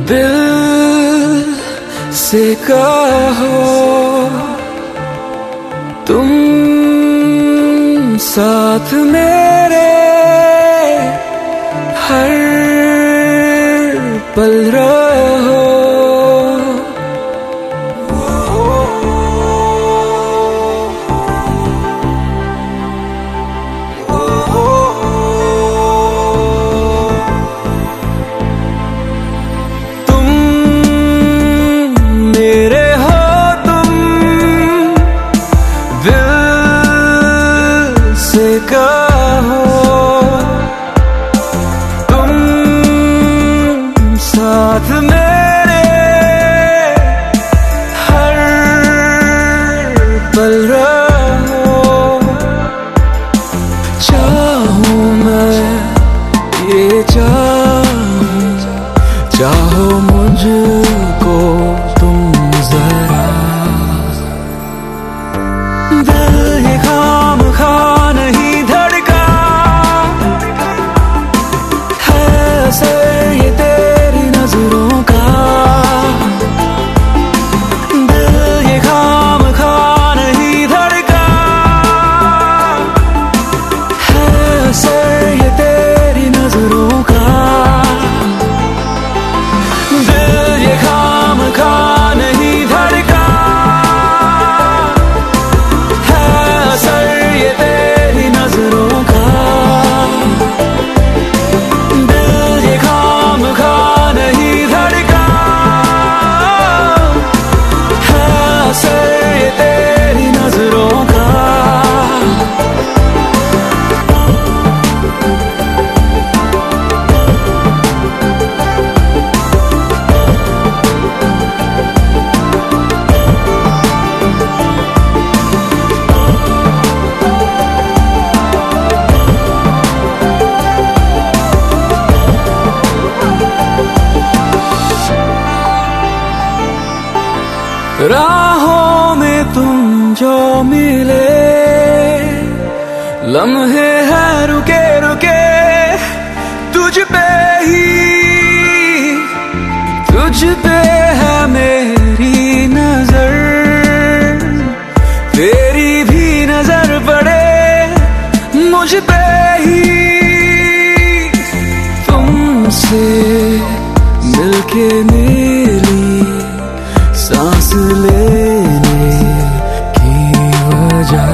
दिल से कहो तुम साथ मेरे हर पल रहो। कहो तुम साथ मेरे हर पल रहो। चाहूं मैं ये चाहो मुझको तुम जरा। दिल ये खामखा नहीं धड़का है असर ये तेरी नजरों का। दिल ये खामखा नहीं धड़का है असर ये तेरी नजरों का। दिल ये खामखा नहीं धड़का है असर ये तेरी नजरों का। दिल ये खामखा नहीं धड़का है असर ये तेरी नजरों का। राहों में तुम जो मिले लम्हे हैं रुके रुके तुझ पे है मेरी नजर। तेरी भी नजर पड़े मुझ पे ही तुमसे मिलके मेरी सांस लेने की वजह।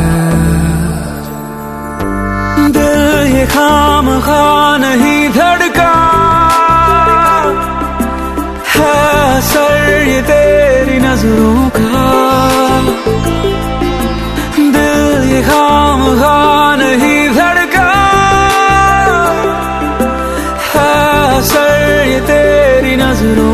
दिल ये खामखा नहीं धड़का है असर ये तेरी नजरों का। दिल ये खामखा नहीं धड़का है असर ये तेरी नजरों